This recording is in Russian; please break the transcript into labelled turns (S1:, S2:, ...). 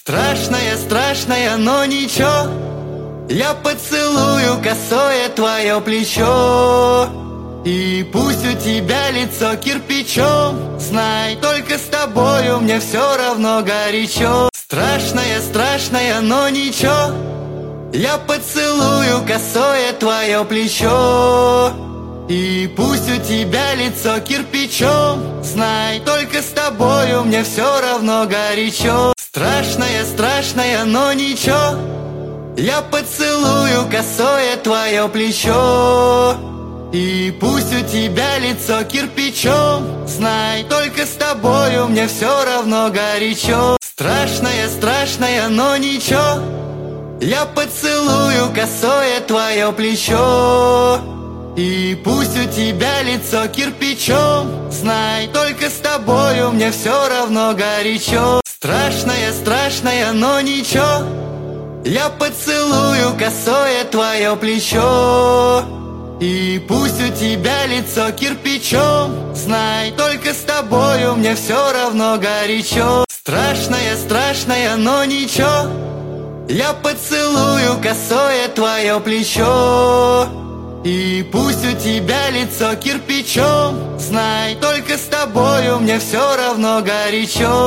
S1: Страшная, страшная, но ничего, я поцелую косое твое плечо. И пусть у тебя лицо кирпичом, знай, только с тобою мне все равно горячо. Страшная, страшная, но ничего, я поцелую косое твое плечо. И пусть у тебя лицо кирпичом, знай, только с тобою мне все равно горячо. Страшная, страшная, но ничего, я поцелую косое твое плечо. И пусть у тебя лицо кирпичом, знай, только с тобою мне все равно горячо. Страшная, страшная, но ничего, я поцелую косое твое плечо. И пусть у тебя лицо кирпичом, знай, только с тобою мне все равно горячо. Страшная, страшная, но ничего, я поцелую косое твое плечо. И пусть у тебя лицо кирпичом, знай, только с тобою мне все равно горячо. Страшная, страшная, но ничего, я поцелую косое твое плечо. И пусть у тебя лицо кирпичом, знай, только с тобою мне все равно горячо.